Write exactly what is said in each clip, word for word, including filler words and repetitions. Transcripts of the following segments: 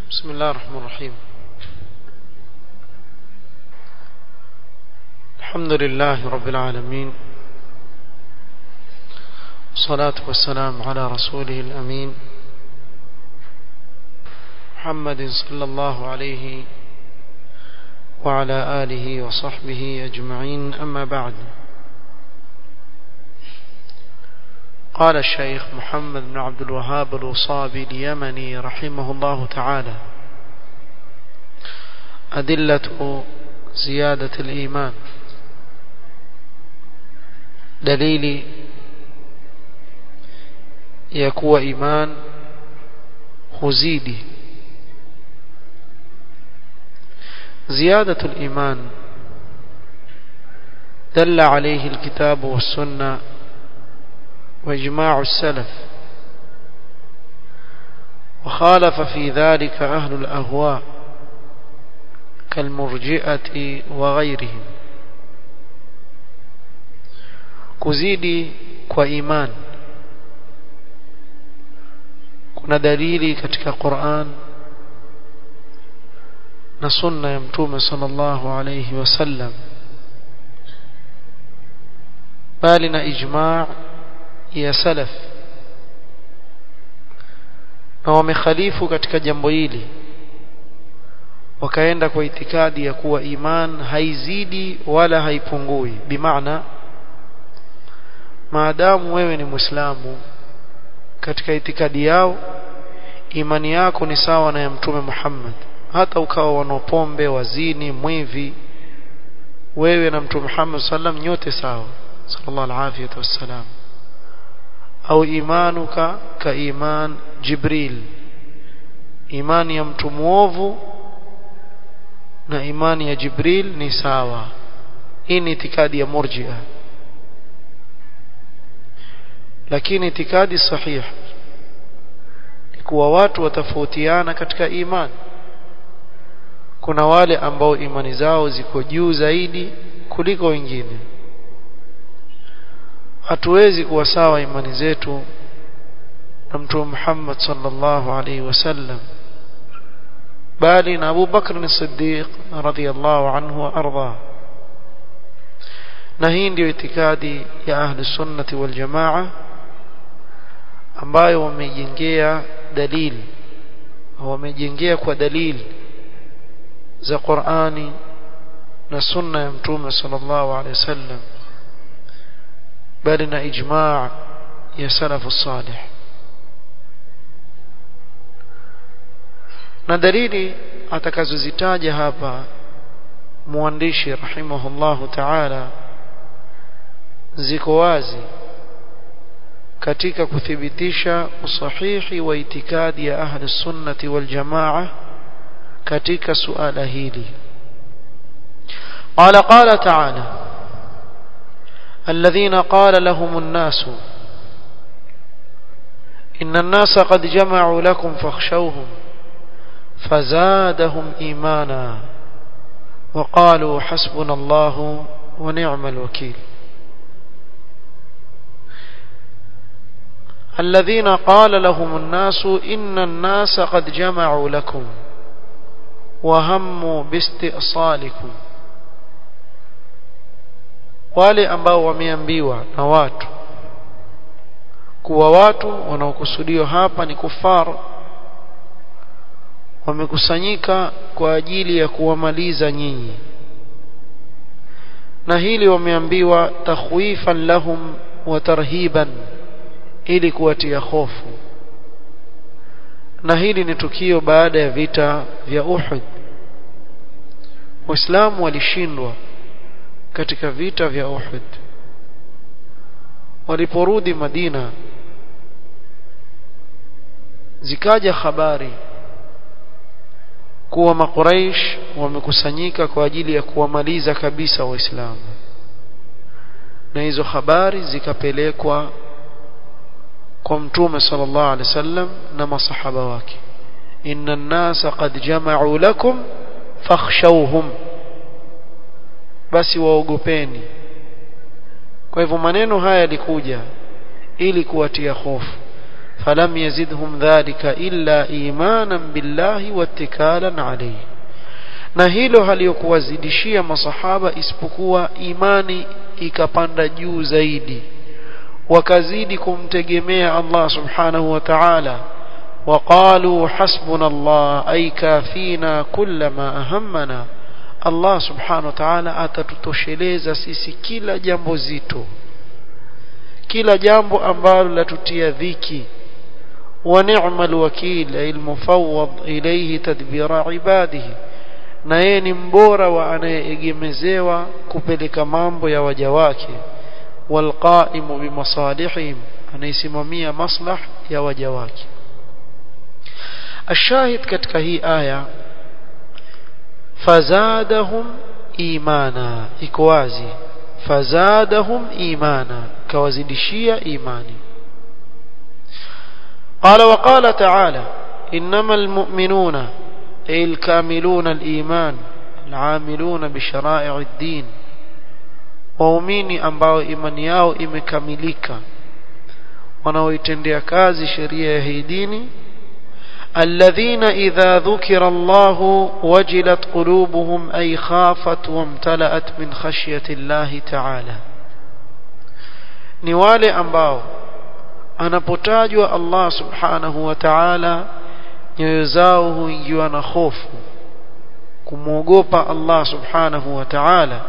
بسم الله الرحمن الرحيم. الحمد لله رب العالمين، والصلاة والسلام على رسوله الأمين محمد صلى الله عليه وعلى آله وصحبه أجمعين. أما بعد، قال الشيخ محمد بن عبد الوهاب الوصابي اليمني رحمه الله تعالى: أدلة زيادة الإيمان. دليل يكوى إيمان هزيدي. زيادة الإيمان دل عليه الكتاب والسنة وإجماع السلف، وخالف في ذلك أهل الأهواء كالمرجئة وغيرهم. kuzidi kwa iman kuna dalili katika Qur'an na sunna ya Mtume sallallahu alayhi wasallam, bali na ijma' ya salaf, na wamekhalifu katika jambo hili, wakaenda kwa itikadi ya kuwa iman haizidi wala haipungui. Bimaana, maadamu wewe ni Muislamu, katika itikadi yao imani yako ni sawa na ya Mtume Muhammad. Hata ukawa wanopombe, wazini, mwivi, wewe na Mtume Muhammad sallam nyote sawa, sallallahu alayhi wasallam. Au imanuka ka iman Jibril, imani ya mtu muovu na imani ya Jibril ni sawa. Hii ni itikadi ya murji'a. Lakini itikadi sahih ni kuwa watu watafautiana katika imani. Kuna wale ambao imani zao ziko juu zaidi kuliko wengine. Hatuwezi kuwa sawa imani zetu na Mtume Muhammad sallallahu alaihi wasallam, bali na Abu Bakr as-Siddiq radhiyallahu anhu wa arda. Na hii ndio itikadi ya ahli sunnati wal jamaa, ambayo wamejengea dalili, wamejengea kwa dalili za Qur'ani na sunna ya Mtume sallallahu alaihi wasallam, bali na ijma' ya salafu salih. Na dalili atakazozitaja hapa muandishi rahimahullahu ta'ala ziko wazi katika kuthibitisha usahihi wa itikadi ya ahli sunnati wal jamaa katika suala hili. قال قال تعالى: الذين قال لهم الناس إن الناس قد جمعوا لكم فاخشوهم فزادهم إيمانا وقالوا حسبنا الله ونعم الوكيل. الذين قال لهم الناس إن الناس قد جمعوا لكم وهموا باستئصالكم. wale ambao wameambiwa na watu kuwa watu wanaokusudiwa hapa ni kufar, wamekusanyika kwa ajili ya kuwamaliza nyinyi. Na hili wameambiwa takhwifan lahum wa tarhiban, ili kuwatia hofu. Na hili ni tukio baada ya vita vya Uhud. Waislamu walishindwa katika vita vya Uhud. Waliporudi Madina, zikaja habari kuwa Makuraish wamekusanyika kwa ajili ya kuwamaliza kabisa Waislamu. Na hizo habari zikapelekwa kwa Mtume sallallahu alaihi wasallam na masahaba wake: inna an-nasa qad jama'u lakum fakhshawhum, basi waogopeni. Kwa hivyo maneno haya yalikuja ili kuwatia hofu. فلم يزدهم ذلك إلا إيمانا بالله واتكالا عليه. na hilo halikuwazidishia masahaba isipokuwa imani ikapanda juu zaidi, wakazidi kumtegemea Allah subhanahu wa ta'ala. وقالوا حسبنا الله أي كافينا كل ما أهمنا. Allah subhanahu wa ta'ala atatutosheleza sisi kila jambo zito, kila jambo ambalo latutia dhiki. wa ni'mal wakil ay al-mufawwad ilayhi tadbira ibadihi, na yeye ni mbora wa anayeegemezewa kupeleka mambo ya waja wake. wal qa'imu bi masalihim, anaisimamia maslah ya waja wake. الشاهد katika hii aya fazadahum imana, iko wazi fazadahum imana, kawazidishia imani. قال وقال تعالى إنما المؤمنون أي الكاملون الإيمان العاملون بشرائع الدين. waumini ambao imani yao imekamilika, wanaoitendea kazi sheria ya hii dini. الذين إذا ذكر الله وجلت قلوبهم أي خافت وامتلأت من خشية الله تعالى. ni wale ambao anapotajwa Allah subhanahu wa ta'ala nyoyo zao huingiwa na hofu, kumwogopa Allah subhanahu wa ta'ala.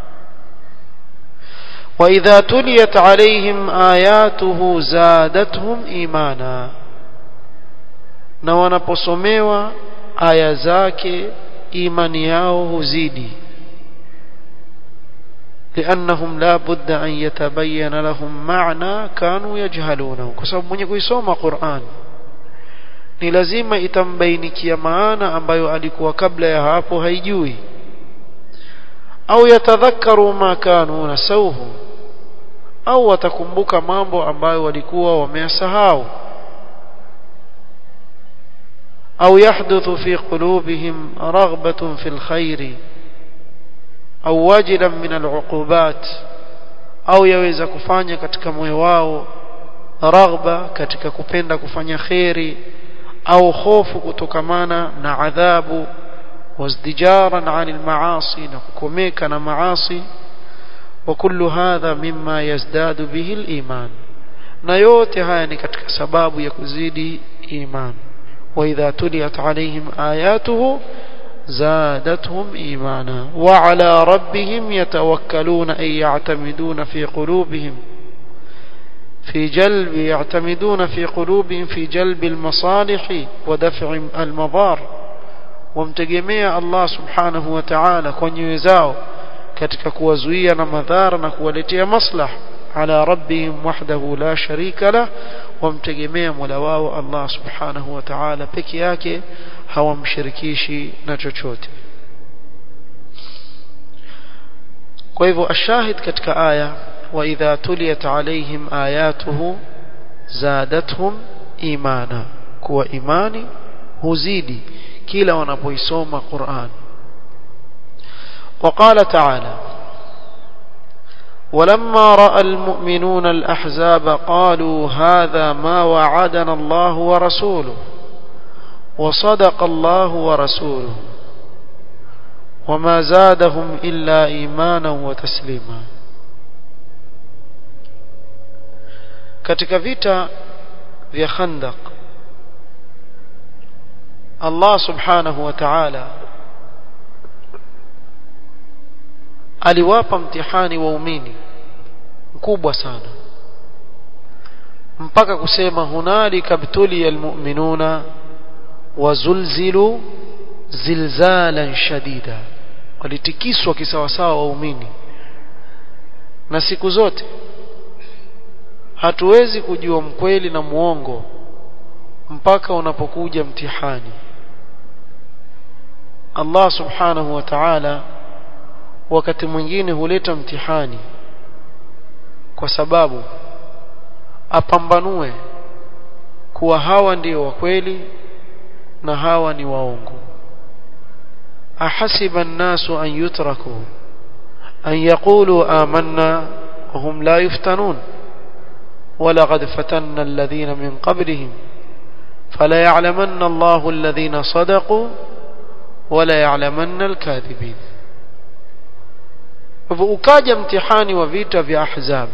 وإذا تليت عليهم آياته زادتهم إيمانا, na wanaposomewa aya zake imani yao huzidi. لأنهم لا بد أن يتبين لهم معنى كانوا يجهلونه, kwa sababu mwenye kuisoma Qur'an ni lazima itambainikia maana ambayo alikuwa kabla ya hapo haijui. au yatadhakkaru ma kanu nasawhu, au watakumbuka mambo ambayo walikuwa wameyasahau. أو يحدث في قلوبهم رغبة في الخير أو وجلا من العقوبات, أو يوeza kufanya katika moyo wao raghba katika kupenda kufanya khairi, au hofu kutokamana na adhabu, wazdijaran 'anil ma'asi, na kukomeka na maasi. وكل هذا مما يزداد به الإيمان, na yote haya ni katika sababu ya kuzidi iman. وإذا تليت عليهم آياته زادتهم إيمانا وعلى ربهم يتوكلون أي يعتمدون في قلوبهم في جلب يعتمدون في قلوبهم في جلب المصالح ودفع المضار. ومتجمع الله سبحانه وتعالى kwa nyoyo zao katika kuwazuia na madhara na kuwaletea maslaha. على ربهم وحده لا شريك له, wamtegemea Mola wao Allah subhanahu wa ta'ala peke yake, hawamshirikishi na chochote. kwa hivyo ashahid katika aya wa idha tuliyat alaihim ayatuhu zadatuhum imana, kuwa imani huzidi kila wanapoisoma Qur'an. وقال تعالى ولما رأى المؤمنون الأحزاب قالوا هذا ما وعدنا الله ورسوله وصدق الله ورسوله وما زادهم إلا إيمانا وتسليما. katika vita vya Khandaq Allah subhanahu wa ta'ala aliwapa mtihani waumini mkubwa sana, mpaka kusema hunalika btuliya almu'minuna wazulzilu zilzalan shadida, walitikiswa kisawasawa waumini. na siku zote hatuwezi kujua mkweli na muongo mpaka unapokuja mtihani. Allah subhanahu wa ta'ala wakati mwingine huleta mtihani kwa sababu apambanue kuwa hawa ndio wa kweli na hawa ni waongo. ahasiba an-nasu an yutraku an yaqulu amanna wa hum la yuftanun, ولقد فتنا الذين من قبلهم فلا يعلمن الله الذين صدقوا ولا يعلمن الكاذبين. ukaja mtihani wa vita vya Ahzab.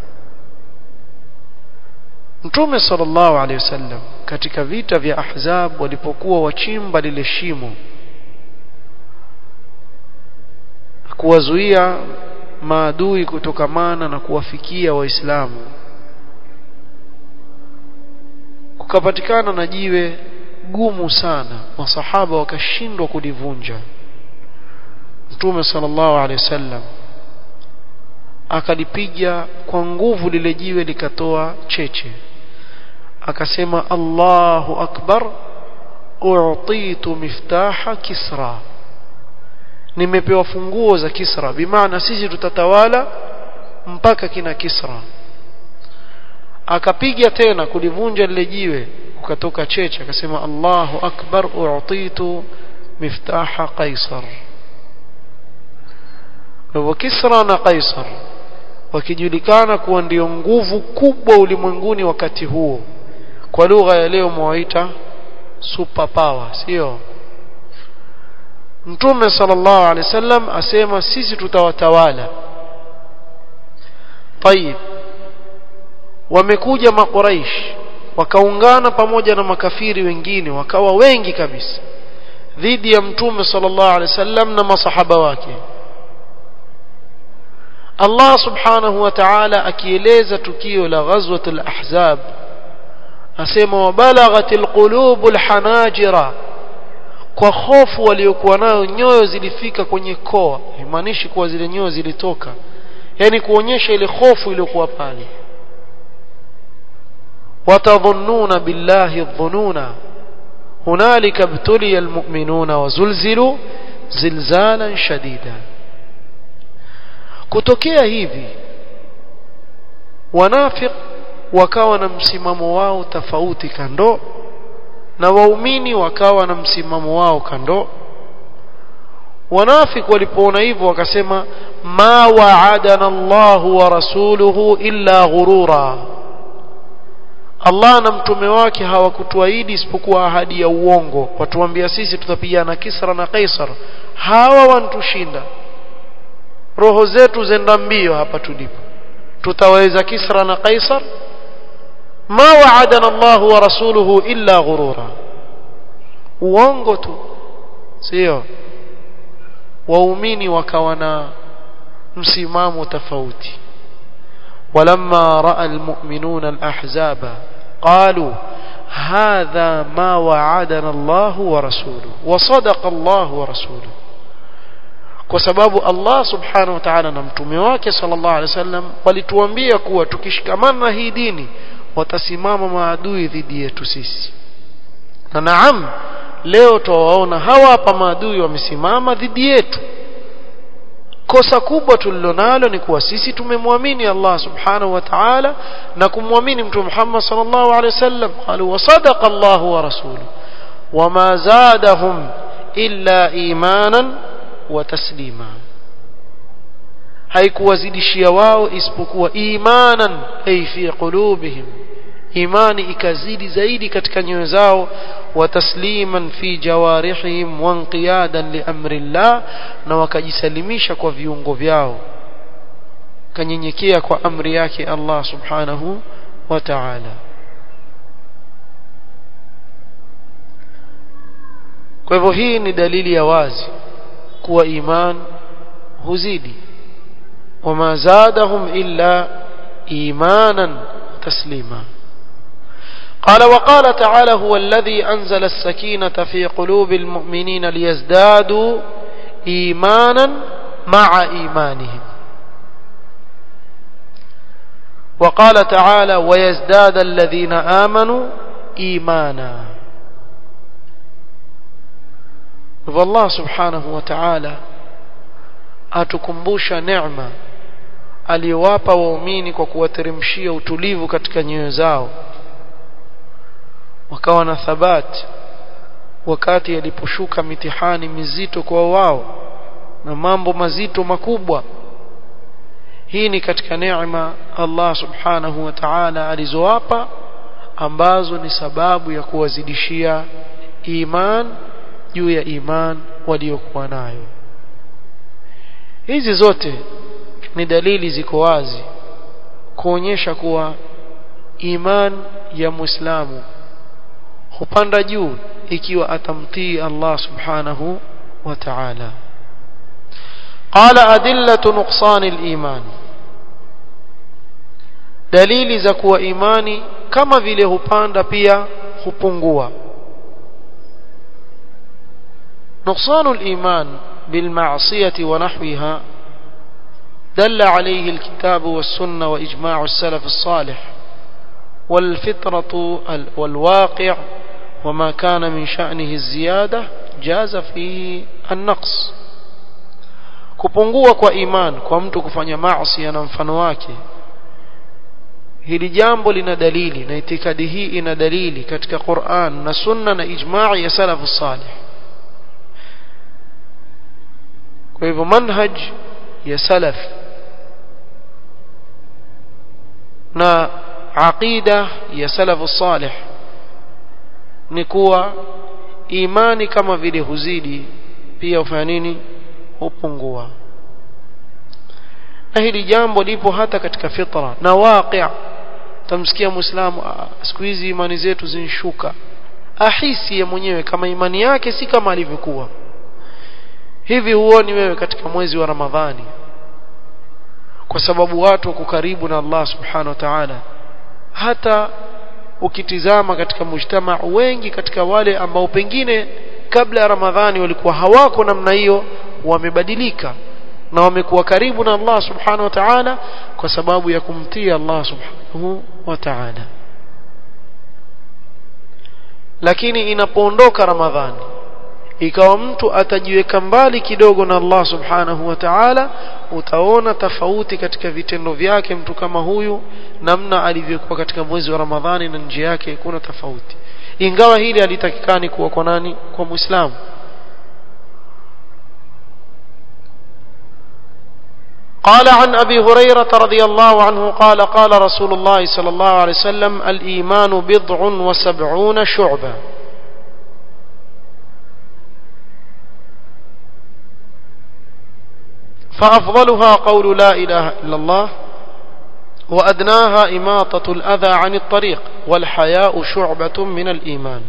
Mtume sallallahu alaihi wasallam katika vita vya Ahzab walipokuwa wachimba lile shimo kuwazuia maadui kutokamana na kuwafikia waislamu, kukapatikana na jiwe gumu sana, masahaba wakashindwa kulivunja. Mtume sallallahu alaihi wasallam akalipiga kwa nguvu lile jiwe likatoa cheche, akasema Allahu akbar, u'titu miftaha Kisra, nimepewa funguo za Kisra, bimaana sisi tutatawala mpaka kina Kisra. Akapiga tena kulivunja lile jiwe ukatoka cheche, akasema Allahu akbar, u'titu miftaha Qaisar. Kwa Kisra na Qaisar wakijulikana kuwa ndio nguvu kubwa ulimwenguni wakati huo, kwa lugha ya leo mwaita super power, sio? Mtume sallallahu alaihi wasallam asema sisi tutawatawala. Tayib, wamekuja makuraish wakaungana pamoja na makafiri wengine, wakawa wengi kabisa dhidi ya Mtume sallallahu alaihi wasallam na masahaba wake. Allah subhanahu wa ta'ala akieleza tukio la ghazwatul ahzab asema wabalaghatil qulubul hanajira, kwa hofu waliokuwa nayo nyoyo zilifika kwenye koa. Imaanishi kuwa zile nyoyo zilitoka, yani kuonyesha ile hofu iliyokuwa pale. watadhunnuna billahi dhununa hunalika ibtuliya almu'minuna wazulzilu zilzalan shadida. Kutokea hivi wanafiq wakawa na msimamo wao tofauti kando, na waumini wakawa na msimamo wao kando. Wanafiq walipoona hivyo wakasema ma wa'adana Allahu wa rasuluhu illa ghurura, Allah na mtume wake hawakutuahidi isipokuwa ahadi ya uongo. Watuambia sisi tutapigana Kisra na Kaisar, hawa wantushinda, roho zetu zenda mbio hapa tulipo, tutaweza Kisra na Kaisar. ma wa'adana Allahu wa rasuluhu illa ghurura, uongo tu, sio? Waumini wakawa na msimamo tofauti. walamma ra'a almu'minuna alahzaba qalu hadha ma wa'adana Allahu wa rasuluhu wa sadaqa Allahu wa rasuluhu, kwa sababu Allah subhanahu wa ta'ala na mtume wake sallallahu alaihi wasallam walituambia kuwa tukishikamana na hii dini watasimama maadui dhidi yetu sisi. Na naam, leo tuwaona hawa hapa maadui wamesimama dhidi yetu. Kosa kubwa tulilonalo ni kuwa sisi tumemwamini Allah subhanahu wa ta'ala na kumwamini mtume Muhammad sallallahu alaihi wasallam. qalu wa sadaqa Allahu wa rasuluhu wama zadahum illa imanan wa taslima, haikuwazidishia wao isipokuwa imanan ay fi qulubihim, imani ikazidi zaidi katika nyoyo zao, wa tasliman fi jawarihim wa inqiyadan li amri Allah, na wakajisalimisha kwa viungo vyao, kanyenyekea kwa amri yake Allah subhanahu wa ta'ala. Kwa hivyo hii ni dalili ya wazi kuwa iman huzidi. wama zadahum illa imanan taslima. قال وقال تعالى هو الذي أنزل السكينة في قلوب المؤمنين ليزدادوا إيمانا مع إيمانهم. وقال تعالى ويزداد الذين آمنوا إيمانا. والله سبحانه وتعالى atukumbusha neema aliyowapa waumini kwa kuwateremshia utulivu katika nyoyo zao, wakawa na thabati wakati yaliposhuka mitihani mizito kwa wao na mambo mazito makubwa, hii ni katika neema Allah subhanahu wa ta'ala alizowapa ambazo ni sababu ya kuwazidishia iman juu ya iman waliokuwa nayo. Hizi zote ni dalili ziko wazi kuonyesha kuwa iman ya Muislamu hupanda juu ikiwa atamtii Allah subhanahu wa ta'ala. Qala adillatu nuqsan al-iman, dalili za kuwa imani kama vile hupanda pia hupungua. نقصان الإيمان بالمعصية ونحوها دل عليه الكتاب والسنة وإجماع السلف الصالح والفطرة والواقع وما كان من شأنه الزيادة جاز فيه النقص. kupungua kwa iman kwa mtu kufanya maasi na mfano wake, hili jambo lina dalili na itikadi hii ina dalili katika Qur'an na Sunna na ijma' ya salafu salih. Kwa hivyo manhaj ya salaf na aqida ya salafu salih ni kuwa imani kama vile huzidi pia ufanya nini, hupungua. Na hili jambo lipo hata katika fitra na waqi'. Tamsikia Muislamu siku hizi imani zetu zinshuka, ahisi ya mwenyewe kama imani yake si kama alivyokuwa. Hivi huoni wewe katika mwezi wa Ramadhani, kwa sababu watu wako karibu na Allah subhanahu wa ta'ala, hata ukitizama katika mujtama wengi katika wale ambao pengine kabla ya Ramadhani walikuwa hawako namna hiyo, wamebadilika na wamekuwa karibu na Allah subhanahu wa ta'ala kwa sababu ya kumtii Allah subhanahu wa ta'ala. Lakini inapoondoka Ramadhani ikawa mtu atajiweka mbali kidogo na Allah subhanahu wa ta'ala, utaona tofauti katika vitendo vyake mtu kama huyu, namna alivyokuwa katika mwezi wa Ramadhani na nje yake kuna tofauti, ingawa hili halitakikani kuwa kwa nani, kwa Muislamu. قال عن أبي هريرة رضي الله عنه قال قال رسول الله صلى الله عليه وسلم الإيمان بضع وسبعون شعبة فأفضلها قول لا إله إلا الله وأدناها إماطة الأذى عن الطريق والحياء شعبة من الإيمان.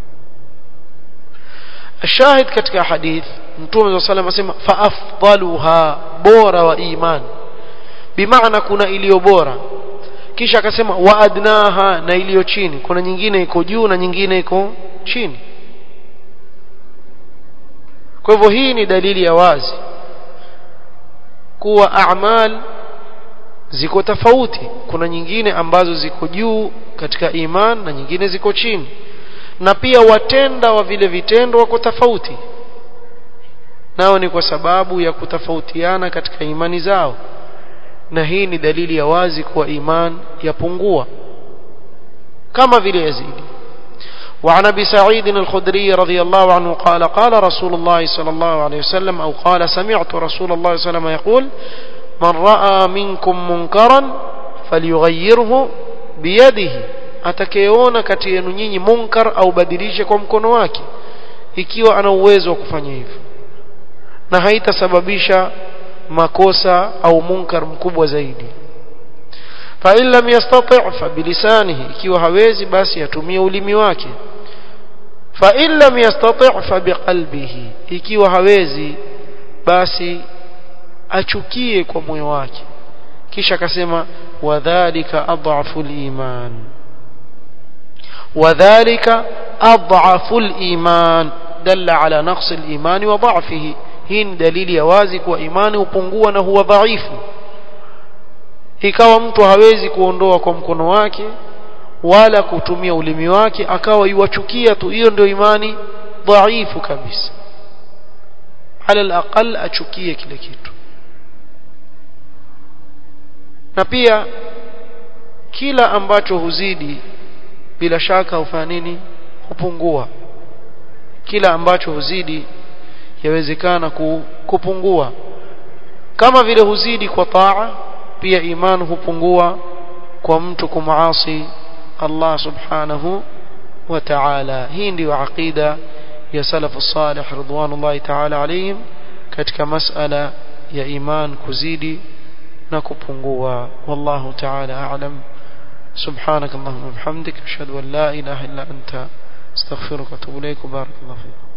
الشاهد كتك حديث نتوم صلى الله عليه وسلم فأفضلها بورا وإيمان، بمعنى كنا إليو بورا، kisha akasema waadnaha, na iliyo chini. Kuna nyingine iko juu na nyingine iko chini. Kwa hivyo hii ni dalili ya wazi kuwa a'mal ziko tofauti. Kuna nyingine ambazo ziko juu katika iman na nyingine ziko chini, na pia watenda wa vile vitendo wako tofauti, nao ni kwa sababu ya kutofautiana katika imani zao, na hii ni dalili ya wazi kuwa iman yapungua kama vile yazidi. وعن أبي سعيد الخدري رضي الله عنه قال قال رسول الله صلى الله عليه وسلم أو قال سمعت رسول الله صلى الله عليه وسلم يقول من رأى منكم منكرا فليغيره بيده، atakayeona kati yenu nyinyi munkar au badilishe kwa mkono wake, ikiwa ana uwezo wa kufanya hivyo na haitasababisha makosa au munkar mkubwa zaidi. fa in lam yastati' fa bilisanihi, ikiwa hawezi basi atumie ulimi wake. fa in lam yastati' fa biqalbihi, ikiwa hawezi basi achukie kwa moyo wake. Kisha akasema wadhālika adhafu al-iman, wadhālika adhafu al-iman dalla ala naqsi al-iman wa dha'fihi. Hii ni dalili ya wazi kuwa imani hupungua na huwa dhaifu. Ikawa mtu hawezi kuondoa kwa mkono wake wala kutumia ulimi wake, akawa yuwachukia tu, hiyo ndio imani dhaifu kabisa. Ala al-aqal achukie kile kitu. Na pia kila ambacho huzidi bila shaka hufanya nini, hupungua. Kila ambacho huzidi yawezekana kupungua, kama vile huzidi kwa taa pia iman hupungua kwa mtu kumuasi Allah subhanahu wa ta'ala. Hii ndio aqida ya salafu salih ridwanullahi ta'ala alayhim katika masala ya iman kuzidi na kupungua. Wallahu ta'ala a'lam. subhanakallahumma wa bihamdika ashhadu an la ilaha illa anta astaghfiruka wa atubu ilayk. barakallahu fiik.